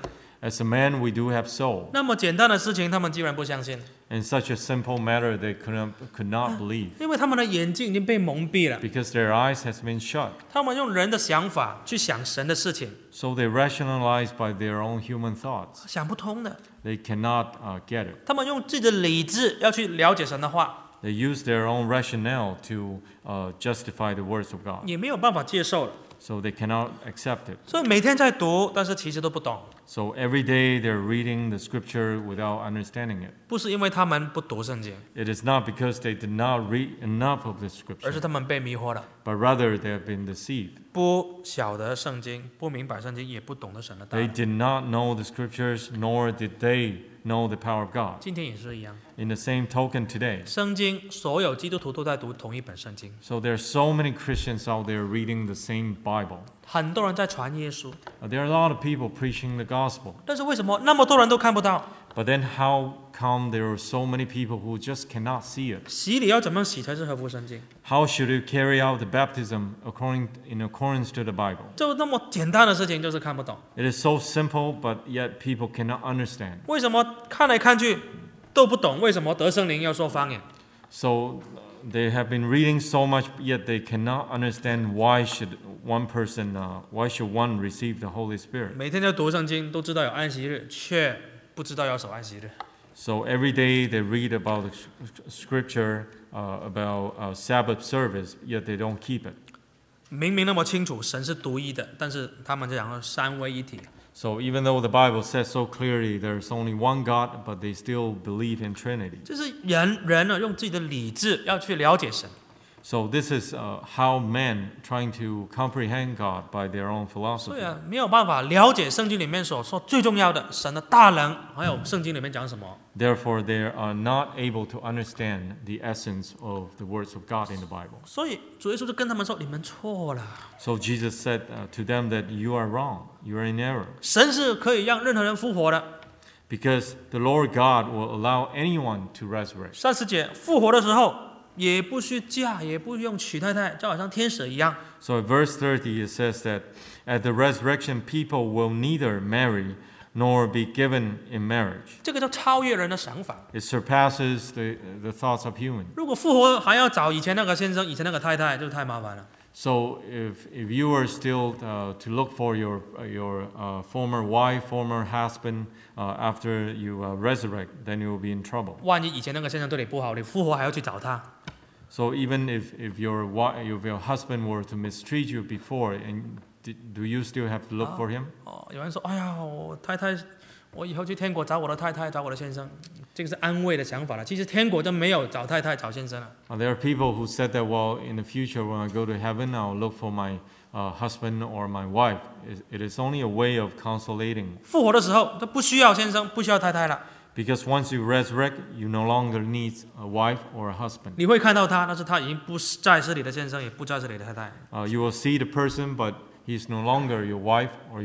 Speaker 2: As a man, we do have soul.
Speaker 1: 那么简单的事情，他们居然不相信，
Speaker 2: In such a simple matter, they could not believe
Speaker 1: 因为他们的眼睛已经被蒙蔽了。
Speaker 2: because their eyes has been shut.
Speaker 1: 他们用人的想法去想神的事情，
Speaker 2: So they rationalize by their own human thoughts.
Speaker 1: 想不通的。
Speaker 2: They cannot get it.
Speaker 1: 他们用自己的理智要去了解神的话，
Speaker 2: They use their own rationale to justify the words of God.
Speaker 1: 也没有办法接受了。
Speaker 2: So they cannot accept it.
Speaker 1: 所以每天在读，但是其实都不懂，
Speaker 2: So every day they're reading the scripture without understanding it.
Speaker 1: 不是因为他们不读圣经，
Speaker 2: It is not because they did not read enough of the
Speaker 1: 而是
Speaker 2: scripture,
Speaker 1: 他们被迷惑了，
Speaker 2: but rather they have been deceived.
Speaker 1: 不晓得圣经，不明白圣经，也不懂得神的道
Speaker 2: They
Speaker 1: 理。
Speaker 2: did not know the scriptures, nor did they know the power of God.
Speaker 1: 今天也是一样，
Speaker 2: In the same token today,
Speaker 1: 圣经所有基督徒都在读同一本圣经，
Speaker 2: so there are so many Christians out there reading the same Bible.
Speaker 1: 很多人在传耶稣，
Speaker 2: There are a lot of people preaching the gospel.
Speaker 1: 但是为什么那么多人都看不到？
Speaker 2: But then how come there are so many people who just cannot see it?
Speaker 1: 洗礼要怎么洗才是合乎圣经？
Speaker 2: How should you carry out the baptism in accordance to the Bible?
Speaker 1: 就那么简单的事情，就是看不懂。
Speaker 2: It is so simple, but yet people cannot understand.
Speaker 1: 为什么看来看去都不懂？为什么得圣灵要说方言？
Speaker 2: So they have been reading so much, yet they cannot understand why should one receive the Holy Spirit?
Speaker 1: 每天在读圣经，都知道有安息日，却不知道要守安息日。
Speaker 2: So every day they read about the scripture about Sabbath service, yet they don't keep it.
Speaker 1: 明明那么清楚，神是独一的，但是他们就讲说三位一体。
Speaker 2: So even though the Bible says so clearly there's only one God, but they still believe in Trinity.
Speaker 1: 就是人呢，用自己的理智要去了解神。
Speaker 2: So this is how men trying to comprehend God by their own
Speaker 1: 所
Speaker 2: philosophy.
Speaker 1: 以啊，没有办法了解圣经里面所说最重要的神的大能，还有圣经里面讲什么。
Speaker 2: Therefore, they are not able to understand the essence of the words of God in the Bible.
Speaker 1: 所以主耶稣就跟他们说：“你们错了，
Speaker 2: So Jesus said to them that you are wrong, you are in error.
Speaker 1: 神是可以让任何人复活的。
Speaker 2: Because the Lord God will allow anyone to resurrect.
Speaker 1: 30节复活的时候，也不需嫁，也不用娶太太，就好像天使一样。
Speaker 2: So in verse 30 it says that at the resurrection people will neither marry nor be given in marriage.
Speaker 1: 这个叫超越人的想法。
Speaker 2: It surpasses the thoughts of human.
Speaker 1: 如果复活还要找以前那个先生、以前那个太太，就太麻烦了。
Speaker 2: So if you were still to look for your former wife, former husband after you resurrect, then you will be in trouble.
Speaker 1: 万一以前那个先生对你不好，你复活还要去找他，
Speaker 2: So even if your husband were to mistreat you before, and do you still have to look for him?
Speaker 1: 有人说：“哎呀，我太太，我以后去天国找我的太太，找我的先生。”这个是安慰的想法了。其实天国就没有找太太、找先生了。
Speaker 2: There are people who said that, well, in the future when I go to heaven, I'll look for my husband or my wife. It is only a way of consolating.
Speaker 1: 复活的时候就不需要先生，不需要太太了。
Speaker 2: Because once you resurrect, you no longer need a wife or a husband.
Speaker 1: 你会看到他，但是他已经不再是你的先生，也不再是你的太太。
Speaker 2: You will see the person, but he's no longer your wife or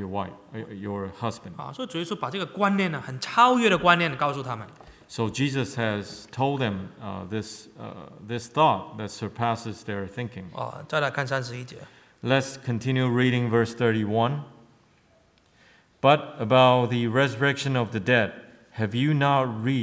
Speaker 2: your husband.
Speaker 1: 所以主耶稣把这个观念呢，很超越的观念告诉他们。
Speaker 2: So Jesus has told them this thought that surpasses their thinking.
Speaker 1: 再来看31节。
Speaker 2: Let's continue reading verse 31. But about the resurrection of the dead, have you not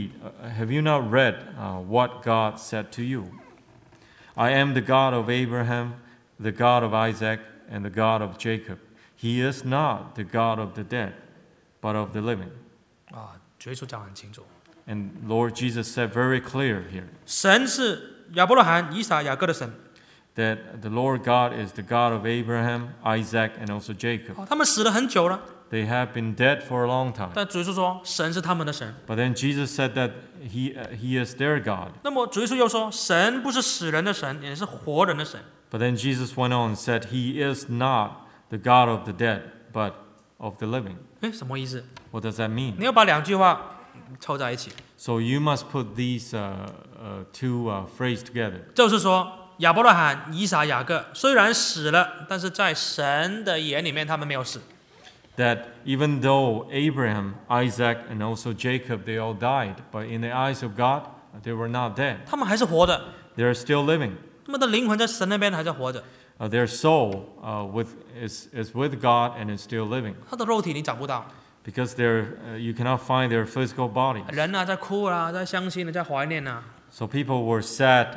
Speaker 2: read what God said to you? I am the God of Abraham, the God of Isaac, and the God of Jacob. He is not the God of the dead, but of the living.
Speaker 1: 主耶稣讲很清楚，
Speaker 2: And Lord Jesus said very clear here
Speaker 1: 神是亚伯拉罕、以撒、雅各的神。
Speaker 2: that the Lord God is the God of Abraham, Isaac, and also Jacob.
Speaker 1: 他们死了很久了，
Speaker 2: They have been dead for a long time.
Speaker 1: 但主耶稣说神是他们的神。
Speaker 2: But then Jesus said that he is their God.
Speaker 1: 那么主耶稣又说，神不是死人的神，也是活人的神。
Speaker 2: But then Jesus went on and said, He is not the God of the dead, but of the living.
Speaker 1: 什么意思？
Speaker 2: What does that mean?
Speaker 1: 你要把两句话凑在一起，
Speaker 2: So you must put these two phrases together.
Speaker 1: 就是说亚伯拉罕、以撒、雅各虽然死了，但是在神的眼里面他们没有死。
Speaker 2: That even though Abraham, Isaac, and also Jacob, they all died, but in the eyes of God, they were not dead.
Speaker 1: 他们还是活的，
Speaker 2: They are still living.
Speaker 1: 他们的灵魂在神那边还在活着，
Speaker 2: Their soul is with God and is still living.
Speaker 1: 他的肉体你找不到。
Speaker 2: because you cannot find their physical bodies.
Speaker 1: 人啊，在哭啊，在伤心的，在怀念啊，
Speaker 2: So people were sad,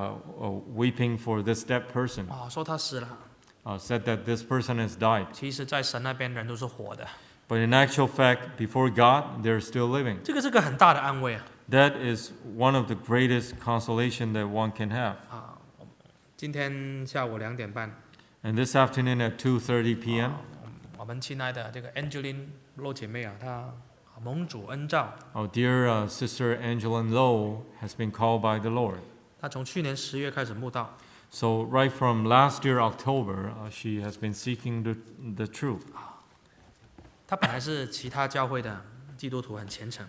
Speaker 2: weeping for this dead person,
Speaker 1: 说他死了。
Speaker 2: said that this person has died.
Speaker 1: 其实，在神那边，人都是活的，
Speaker 2: But in actual fact, before God, they're still living.
Speaker 1: 这个是个很大的安慰啊。
Speaker 2: That is one of the greatest consolation that one can have.
Speaker 1: 今天下午2点半，
Speaker 2: And this afternoon at 2:30 p.m.,
Speaker 1: 我们亲爱的这个 Angeline 洛姐妹啊，她蒙主恩召，
Speaker 2: our dear sister Angeline Lowe has been called by the Lord.
Speaker 1: 她从去年10月开始慕道，
Speaker 2: So right from last year October, she has been seeking the truth.
Speaker 1: 她本来是其他教会的基督徒，很虔诚。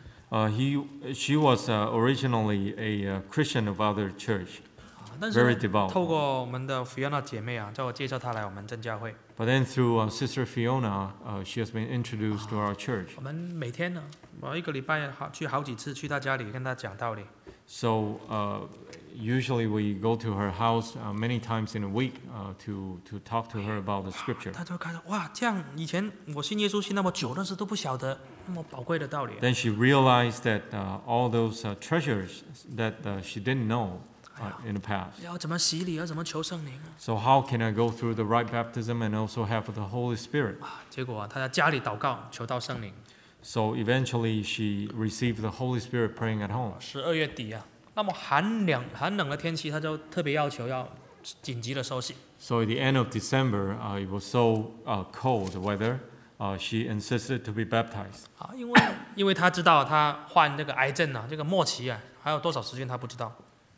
Speaker 2: She was originally a Christian of other church,
Speaker 1: 但
Speaker 2: very
Speaker 1: 是
Speaker 2: devout.
Speaker 1: 透过我们的 Fiona 姐妹啊，叫我介绍她来我们正教会。
Speaker 2: But then through Sister Fiona, she has been introduced to our church.
Speaker 1: 我们每天呢，我一个礼拜去好几次，去她家里跟她讲道理。
Speaker 2: So usually we go to her house many times in a week to talk to her about the scripture.
Speaker 1: 她就开始哇，这样以前我信耶稣信那么久，但是都不晓得那么宝贵的道理。
Speaker 2: Then she realized that all those treasures that she didn't know in the past.
Speaker 1: 要怎么洗礼，要怎么求圣灵啊？
Speaker 2: So how can I go through the right baptism and also have the Holy Spirit?
Speaker 1: 结果啊，她在家里祷告，求到圣灵。
Speaker 2: So eventually she received the Holy Spirit praying at home.
Speaker 1: 12月底啊，那么寒冷的天气，她就特别要求要紧急的受洗。
Speaker 2: So at the end of December, it was so cold weather, she insisted to be baptized.
Speaker 1: 啊，因为她知道她患这个癌症啊，这个末期啊，还有多少时间她不知道。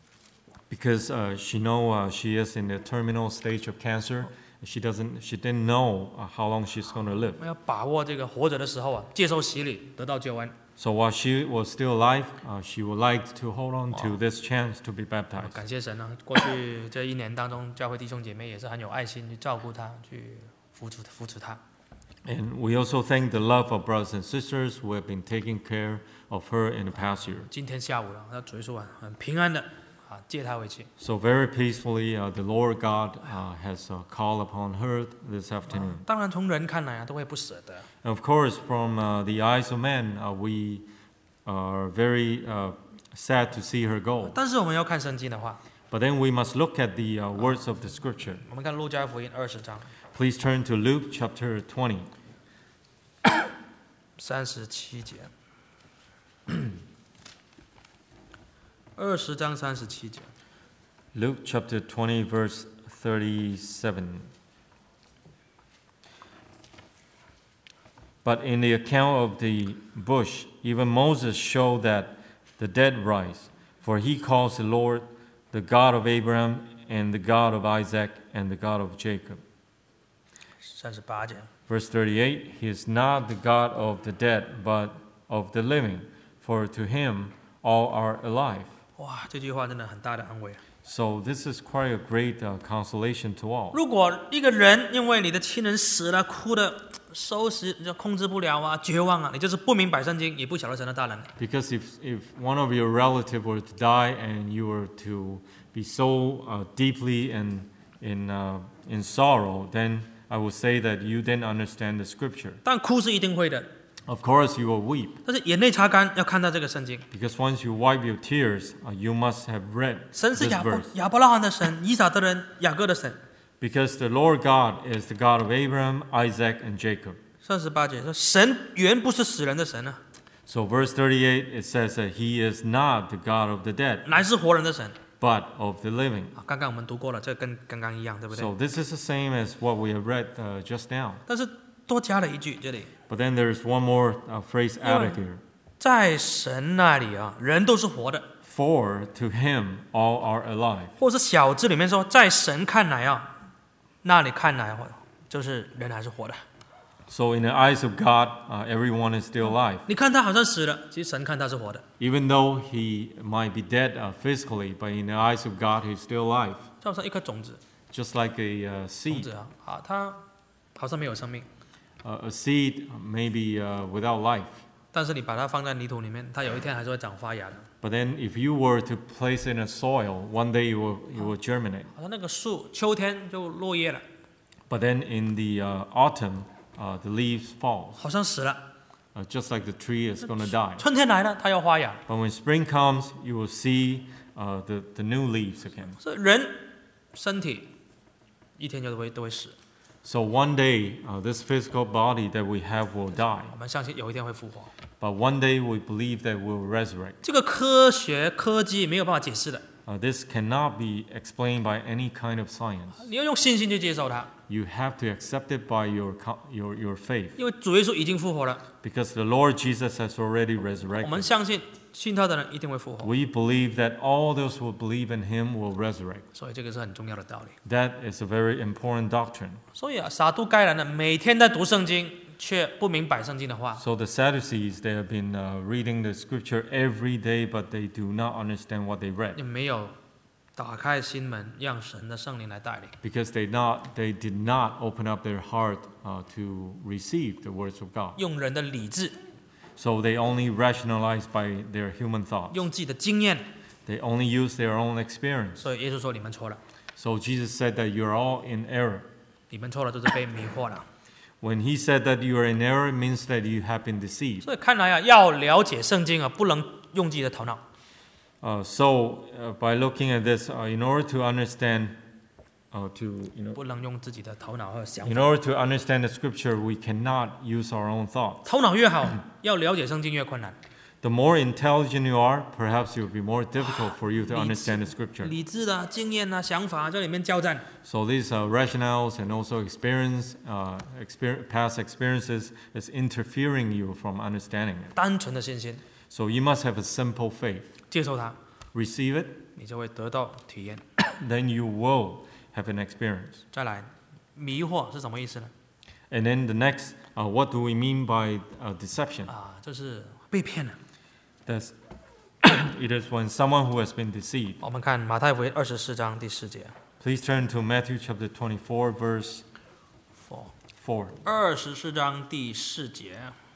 Speaker 2: Because she she is in the terminal stage of cancer. She didn't know how long she's going to live.
Speaker 1: 我们要把握这个活着的时候啊，接受洗礼，得到救恩。
Speaker 2: So while she was still alive, she would like to hold on to this chance to be baptized.
Speaker 1: 感谢神啊！过去这1年当中，教会弟兄姐妹也是很有爱心去照顾她，去扶持她。
Speaker 2: And we also thank the love of brothers and sisters who have been taking care of her in the past year.
Speaker 1: 今天下午了，那主耶稣啊，很平安的接她回去。
Speaker 2: So very peacefully, the Lord God has called upon her this afternoon.
Speaker 1: 当然，从人看来啊，都会不舍得。
Speaker 2: And of course, from the eyes of men, we are very sad to see her go.
Speaker 1: 但是我们要看圣经的话，
Speaker 2: But then we must look at the words of the scripture.
Speaker 1: 我们看路加福音20章
Speaker 2: Please turn to Luke chapter 20,
Speaker 1: 37节。20章37节。
Speaker 2: Luke chapter 20, verse 37. But in the account of the bush, even Moses showed that the dead rise, for he calls the Lord the God of Abraham and the God of Isaac and the God of Jacob.
Speaker 1: 38节。
Speaker 2: Verse 38, he is not the God of the dead, but of the living, for to him all are alive.
Speaker 1: 哇，这句话真的很大的安慰啊！
Speaker 2: So this is quite a great consolation to all.
Speaker 1: 如果一个人因为你的亲人死了，哭的收拾就控制不了啊，绝望啊，你就是不明白圣经，也不晓得神的大能。
Speaker 2: Because if one of your relative were to die and you were to be so deeply in sorrow, then I would say that you didn't understand the scripture.
Speaker 1: 但哭是一定会的，
Speaker 2: Of course, you will weep
Speaker 1: 但是眼泪擦干要看到这个圣经。
Speaker 2: because once you wipe your tears, you must have read
Speaker 1: 神是
Speaker 2: this verse.
Speaker 1: 亚伯拉罕的神，以撒的人，雅各的神。
Speaker 2: Because the Lord God is the God of Abraham, Isaac, and Jacob.
Speaker 1: 38节说，神原不是死人的神啊，
Speaker 2: So verse 38, it says that He is not the God of the dead,
Speaker 1: 乃是活人的神。
Speaker 2: but of the living.
Speaker 1: 刚刚我们读过了，这跟刚刚一样，对不对？
Speaker 2: So this is the same as what we have read just now.
Speaker 1: 但是多加了一句，这里
Speaker 2: But then there's one more phrase added here.
Speaker 1: 在神那里啊，人都是活的，
Speaker 2: For to Him all are alive.
Speaker 1: 或者是小字里面说，在神看来啊，那里看来就是人还是活的。
Speaker 2: So in the eyes of God, everyone is still alive.
Speaker 1: 你看他好像死了，其实神看他是活的。
Speaker 2: Even though he might be dead physically, but in the eyes of God, he's still alive.
Speaker 1: 就好像一颗种子，
Speaker 2: Just like a
Speaker 1: 种
Speaker 2: seed.
Speaker 1: 子啊，它好像没有生命，
Speaker 2: A seed may be without life.
Speaker 1: 但是你把它放在泥土里面，它有一天还是会长发芽的。
Speaker 2: But then if you were to place it in a soil, one day it will germinate.
Speaker 1: 好像那个树秋天就落叶了，
Speaker 2: But then in the autumn, the leaves fall.
Speaker 1: 好像死了，
Speaker 2: just like the tree is going to die.
Speaker 1: 春天来了，它要发芽。
Speaker 2: But when spring comes, you will see the new leaves again.
Speaker 1: 所以人身体一天就都会死，
Speaker 2: So one day, this physical body that we have will die.
Speaker 1: 我们相信有一天会复活。
Speaker 2: But one day we believe that we'll resurrect.
Speaker 1: 这个科学科技没有办法解释的，
Speaker 2: This cannot be explained by any kind of science.
Speaker 1: 你要用信心去接受它，
Speaker 2: You have to accept it by your faith.
Speaker 1: 因为主耶稣已经复活了，
Speaker 2: Because the Lord Jesus has already
Speaker 1: 我们
Speaker 2: resurrected.
Speaker 1: 相信信他的人一定会复活，
Speaker 2: We believe that all those who believe in Him will resurrect.
Speaker 1: 所以这个是很重要的道理。
Speaker 2: That is a very important doctrine.
Speaker 1: 所以撒都该人呢，每天在读圣经，却不明白圣经的话，
Speaker 2: So the Sadducees, they have been reading the scripture every day, but they do not understand what they read.
Speaker 1: 也没有打开心门，让神的圣灵来带领。
Speaker 2: Because they did not open up their heart to receive the words of God.
Speaker 1: 用人的理智，
Speaker 2: So they only rationalize by their human thoughts.
Speaker 1: 用自己的经验，
Speaker 2: They only use their own experience.
Speaker 1: 所以耶稣说你们错了，
Speaker 2: So Jesus said that you're all in error.
Speaker 1: 你们错了，就是被迷惑了。
Speaker 2: When he said that you are in error, it means that you have been deceived.
Speaker 1: 所以看来啊，要了解圣经啊，不能用自己的头脑，
Speaker 2: By looking at this, in order to understand,
Speaker 1: 不能用自己的头脑和想
Speaker 2: in
Speaker 1: 法。
Speaker 2: order to understand the scripture, we cannot use our own thoughts.
Speaker 1: 头脑越好，要了解圣经越困难。
Speaker 2: The more intelligent you are, perhaps it will be more difficult for you to understand the scripture.
Speaker 1: 理智的经验啊、想法在里面交战，
Speaker 2: So these rationales and also past experiences is interfering you from understanding it.
Speaker 1: 单纯的信心，
Speaker 2: So you must have a simple faith.
Speaker 1: 接受它，
Speaker 2: Receive it,
Speaker 1: 你就会得到体验。
Speaker 2: then you will have an experience.
Speaker 1: 再来，迷惑是什么意思呢？
Speaker 2: And then the next, what do we mean by deception?
Speaker 1: 就是被骗了。
Speaker 2: It is when someone who has been deceived.
Speaker 1: 我们看马太福音24章第4节
Speaker 2: Please turn to Matthew chapter 24, verse 4.
Speaker 1: ，24章第4节。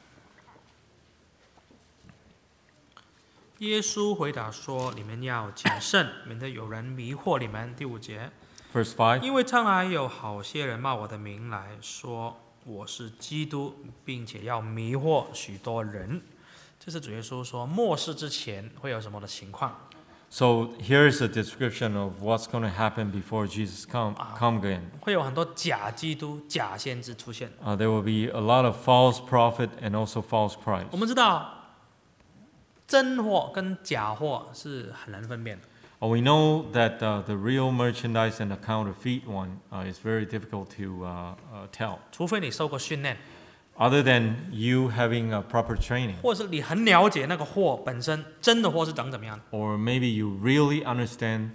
Speaker 1: 耶稣回答说：“你们要谨慎，免得有人迷惑你们。”第5节，
Speaker 2: Verse 5.
Speaker 1: 因为将来有好些人冒我的名来说我是基督，并且要迷惑许多人。这是主耶稣说末世之前会有什么的情况。
Speaker 2: So here's a description of what's going to happen before Jesus come again.
Speaker 1: 会有很多假基督、假先知出现。
Speaker 2: There will be a lot of false prophet and also false Christ.
Speaker 1: 我们知道，真货跟假货是很难分辨的。
Speaker 2: We know that the real merchandise and the counterfeit one is very difficult to tell.
Speaker 1: 除非你受过训练，
Speaker 2: Other than you having a proper training,
Speaker 1: 或者是你很了解那个货本身真的货是长怎么样的。
Speaker 2: or maybe you really understand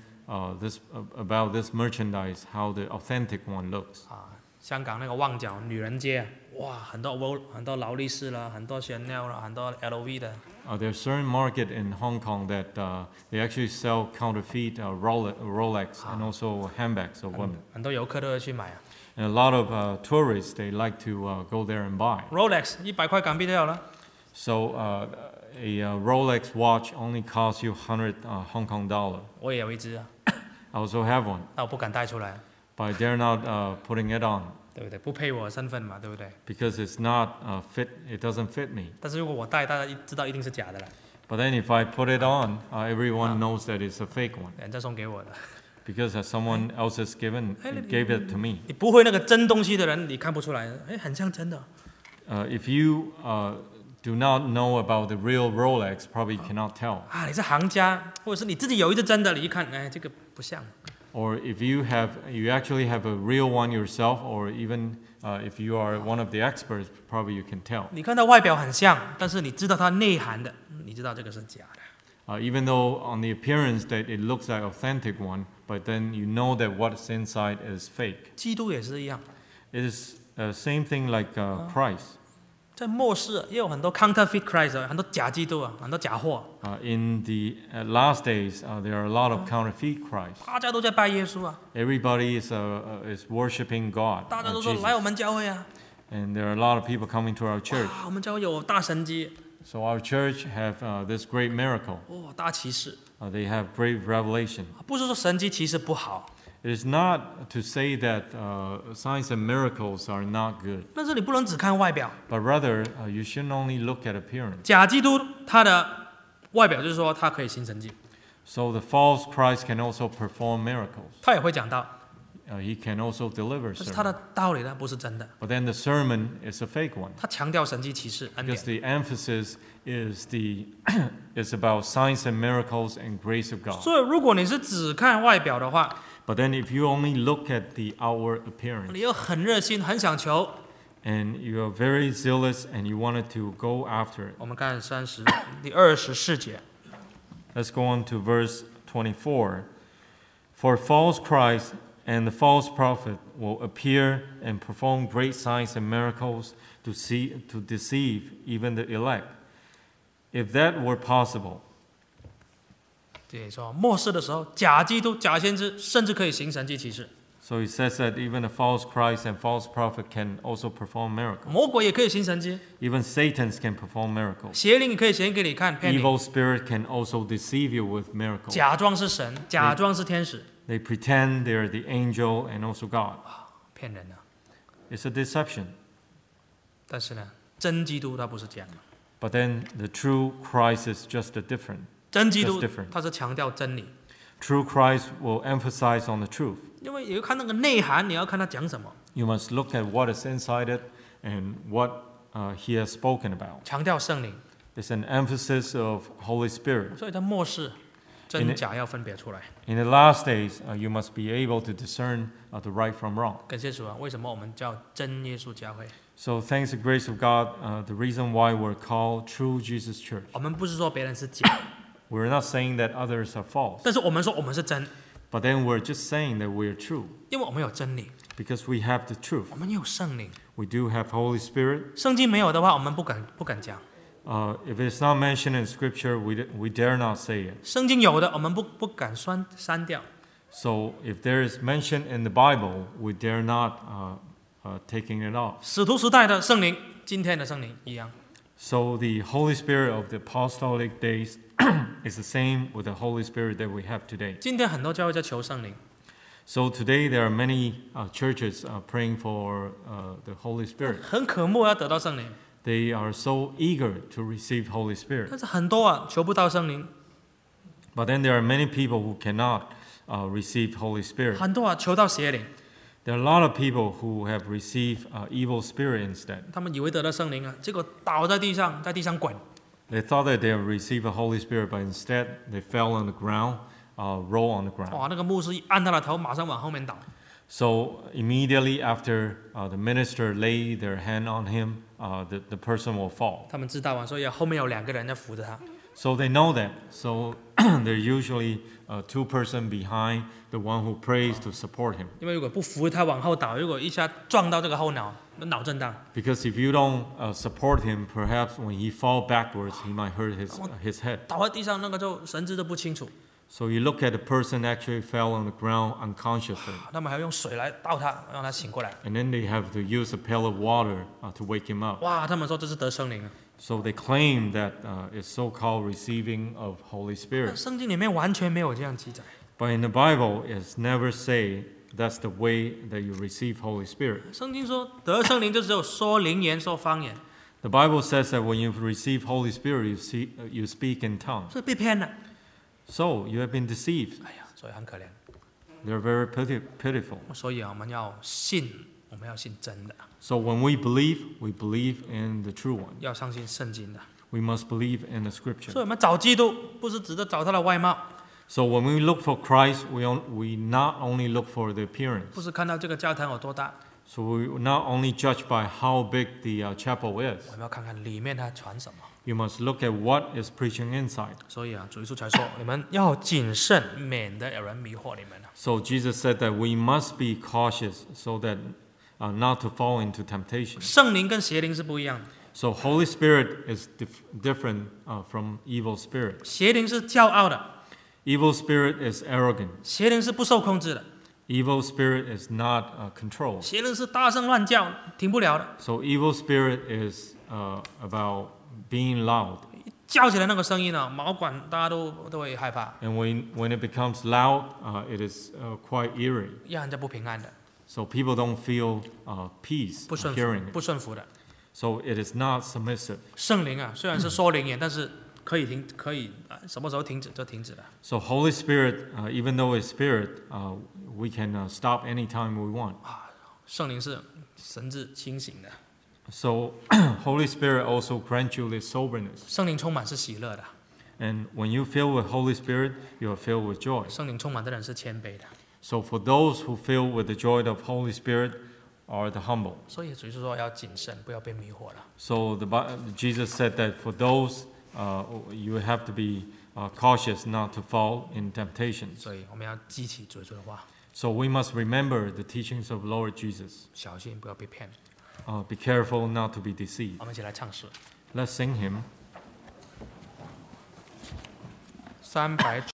Speaker 2: about this merchandise, how the authentic one looks.
Speaker 1: 香港那个旺角女人街，哇，很多劳力士啦，很多 Chanel 啦，很多 LV 的。
Speaker 2: There's certain market in Hong Kong that they actually sell counterfeit Rolex and also handbags of women.
Speaker 1: 很多游客都会去买啊。
Speaker 2: And a lot of tourists, they like to go there and buy.
Speaker 1: Rolex 100块港币都有了，
Speaker 2: So a Rolex watch only costs you 100 Hong Kong dollar.
Speaker 1: 我也有一只啊，
Speaker 2: I also have one,
Speaker 1: 但我不敢带出来，
Speaker 2: but I dare not putting it on
Speaker 1: 对不对？不配我身份嘛，对不对？
Speaker 2: because it's not fit. It doesn't fit me.
Speaker 1: 但是如果我戴，大家知道一定是假的了，
Speaker 2: But then if I put it on, everyone knows that it's a fake one
Speaker 1: 人家送给我的。
Speaker 2: because someone else has gave it to me.
Speaker 1: 你不会那个真东西的人，你看不出来，哎，很像真的。
Speaker 2: If you do not know about the real Rolex, probably you cannot tell.
Speaker 1: 啊，你是行家，或者是你自己有一只真的，你一看，哎，这个不像。
Speaker 2: Or if you actually have a real one yourself, or even if you are one of the experts, probably you can tell.
Speaker 1: 你看它外表很像，但是你知道它内涵的，你知道这个是假的。
Speaker 2: Even though on the appearance that it looks like authentic one, but then you know that what's inside is fake.
Speaker 1: 基督也是一样，
Speaker 2: It is same thing like Christ.
Speaker 1: 在末世也有很多 counterfeit Christ， 很多假基督啊，很多假货，
Speaker 2: In the last days, there are a lot of counterfeit Christ.
Speaker 1: 大家都在拜耶稣啊，
Speaker 2: Everybody is worshiping God,
Speaker 1: 大家都说
Speaker 2: Jesus.
Speaker 1: 来我们教会啊，
Speaker 2: And there are a lot of people coming to our church.
Speaker 1: 我们教会有大神迹，
Speaker 2: So our church have this great miracle.
Speaker 1: 大奇事。
Speaker 2: They have great revelation.
Speaker 1: 不是说神迹奇事不好，
Speaker 2: It is not to say that signs and miracles are not good,
Speaker 1: 但是你不能只看外表。
Speaker 2: but rather you shouldn't only look at appearance.
Speaker 1: 假基督他的外表就是说他可以行神迹，
Speaker 2: So the false Christ can also perform miracles.
Speaker 1: 他也会讲道，
Speaker 2: He can also deliver
Speaker 1: 但是他
Speaker 2: sermon.
Speaker 1: 的道理呢不是真的。
Speaker 2: But then the sermon is a fake one,
Speaker 1: 他强调神迹奇事恩典
Speaker 2: because，the emphasis is about signs and miracles and grace of God.
Speaker 1: 所以如果你是只看外表的话，
Speaker 2: But then if you only look at the outward appearance
Speaker 1: 你又很热心，很想求。
Speaker 2: and you are very zealous and you wanted to go after it.
Speaker 1: 我们看第24节，
Speaker 2: Let's go on to verse 24. For false Christ and the false prophet will appear and perform great signs and miracles to deceive even the elect. If that were possible,
Speaker 1: 这里说末世的时候，假基督、假先知甚至可以行神迹奇事，
Speaker 2: so it says that even a false Christ and false prophet can also perform miracles.
Speaker 1: 魔鬼也可以行神迹，
Speaker 2: Even Satans can perform miracles.
Speaker 1: 邪灵也可以显给你看，骗你，
Speaker 2: Evil spirit can also deceive you with miracles.
Speaker 1: 假装是神，假装是天使，
Speaker 2: They pretend they're the angel and also God.
Speaker 1: 骗人的。
Speaker 2: It's a deception.
Speaker 1: 但是呢，真基督他不是这样的，
Speaker 2: But then the true Christ is just different.
Speaker 1: 真基督
Speaker 2: Just different.
Speaker 1: 他是强调真理，
Speaker 2: True Christ will emphasize on the truth.
Speaker 1: 因为也要看那个内涵，你要看他讲什么，
Speaker 2: You must look at what is inside it and what he has spoken about.
Speaker 1: 强调圣灵，
Speaker 2: It's an emphasis of Holy Spirit.
Speaker 1: 所以在末世真假要分别出来。
Speaker 2: In the last days, you must be able to discern the right from wrong.
Speaker 1: 感谢主啊！为什么我们叫真耶稣教会？
Speaker 2: So thanks to the grace of God, the reason why we're called True Jesus Church.
Speaker 1: 我们不是说别人是假，
Speaker 2: We're not saying that others are false,
Speaker 1: 但是我们说我们是真，
Speaker 2: but then we're just saying that we're true
Speaker 1: 因为我们有真理，
Speaker 2: because we have the truth.
Speaker 1: 我们有圣灵。
Speaker 2: We do have Holy Spirit.
Speaker 1: 圣经没有的话，我们不敢讲；
Speaker 2: If it's not mentioned in Scripture, we dare not say it.
Speaker 1: 圣经有的，我们不敢删掉。
Speaker 2: So if there is mention in the Bible, we dare not taking it off.
Speaker 1: 使徒时代的圣灵，今天的圣灵一样。
Speaker 2: So the Holy Spirit of the apostolic days is the same with the Holy Spirit that we have today.
Speaker 1: 今天很多教会在求圣灵，
Speaker 2: So today there are many churches praying for the Holy Spirit.
Speaker 1: 很渴慕要得到圣灵，
Speaker 2: They are so eager to receive Holy Spirit.
Speaker 1: 但是很多求不到圣灵，
Speaker 2: But then there are many people who cannot receive Holy Spirit.
Speaker 1: 很多求到邪灵，
Speaker 2: There are a lot of people who have received evil spirit instead.
Speaker 1: 他们以为得到圣灵啊，结果倒在地上，在地上滚。
Speaker 2: They thought that they have received the Holy Spirit, but instead they fell on the ground, roll on the ground.
Speaker 1: 哇，那个牧师一按他的头，马上往后面倒。
Speaker 2: So immediately after the minister lay their hand on him, the person will fall.
Speaker 1: 他们知道啊，所以后面有2个人在扶着他。
Speaker 2: So they know that. So they're usually two person behind the one who prays to support him.
Speaker 1: 因为如果不扶他往后倒，如果一下撞到这个后脑，那脑震荡。
Speaker 2: Because if you don't support him, perhaps when he fall backwards, he might hurt his head.
Speaker 1: 倒在地上，那个就神志都不清楚。
Speaker 2: So you look at the person actually fell on the ground unconsciously.
Speaker 1: 他们还要用水来倒他，让他醒过来。
Speaker 2: And then they have to use a pail of water to wake him up.
Speaker 1: 哇，他们说这是得圣灵啊！
Speaker 2: So they claim that it's so-called receiving of Holy
Speaker 1: 但
Speaker 2: Spirit.
Speaker 1: 圣经里面完全没有这样记载。
Speaker 2: But in the Bible, it's never say that's the way that you receive Holy Spirit.
Speaker 1: 圣经说得圣灵就只有说灵言、说方言，
Speaker 2: The Bible says that when you receive Holy Spirit, you speak in tongues.
Speaker 1: 所以被骗了。
Speaker 2: So you have been deceived.
Speaker 1: 哎呀，所以很可怜。
Speaker 2: They're very pitiful.
Speaker 1: 所以我们要信，我们要信真的，
Speaker 2: So when we believe in the true one.
Speaker 1: 要相信圣经的。
Speaker 2: We must believe in the
Speaker 1: 所
Speaker 2: Scripture.
Speaker 1: 以我们找基督，不是指着找他的外貌，
Speaker 2: So when we look for Christ, we not only look for the
Speaker 1: 不
Speaker 2: appearance.
Speaker 1: 是看到这个教堂有多大，
Speaker 2: So we not only judge by how big the chapel is.
Speaker 1: 我们要看看里面他传什么。
Speaker 2: You must look at what is preaching inside.
Speaker 1: 所以啊，主耶稣才说，你们要谨慎，免得有人迷惑你们啊。
Speaker 2: So Jesus said that we must be cautious so that not to fall into temptation.
Speaker 1: 圣灵跟邪灵是不一样的，
Speaker 2: So Holy Spirit is different from evil spirit.
Speaker 1: 邪灵是骄傲的，
Speaker 2: Evil spirit is arrogant.
Speaker 1: 邪灵是不受控制的，
Speaker 2: Evil spirit is not controlled.
Speaker 1: 邪灵是大声乱叫，停不了的。
Speaker 2: So evil spirit is about being loud.
Speaker 1: 叫起来那个声音呢，毛管大家都会害怕，
Speaker 2: And when it becomes loud, it is quite eerie.
Speaker 1: 让人家不平安的，
Speaker 2: So people don't feel peace
Speaker 1: 不顺
Speaker 2: hearing
Speaker 1: 服，
Speaker 2: it.
Speaker 1: 不顺服的。
Speaker 2: So it is not submissive.
Speaker 1: 圣灵啊，虽然是说灵言，但是可以停，可以什么时候停止就停止了。
Speaker 2: So Holy Spirit, even though it's Spirit, we can stop anytime we want.
Speaker 1: 圣灵是神志清醒的，
Speaker 2: So Holy Spirit also grants you this soberness.
Speaker 1: 圣灵充满是喜乐的，
Speaker 2: And when you fill with Holy Spirit, you are filled with joy.
Speaker 1: 圣灵充满的人是谦卑的。
Speaker 2: So for those who fill with the joy of Holy Spirit are the humble.
Speaker 1: 所以主耶稣说要谨慎，不要被迷惑了。
Speaker 2: So Jesus said that for those, you have to be cautious not to fall in temptations.
Speaker 1: 所以我们要记起主耶稣的话，
Speaker 2: So we must remember the teachings of Lord Jesus.
Speaker 1: 小心不要被骗。
Speaker 2: Be careful not to be deceived.
Speaker 1: 我们一起来唱诗，
Speaker 2: Let's sing him.
Speaker 1: 300。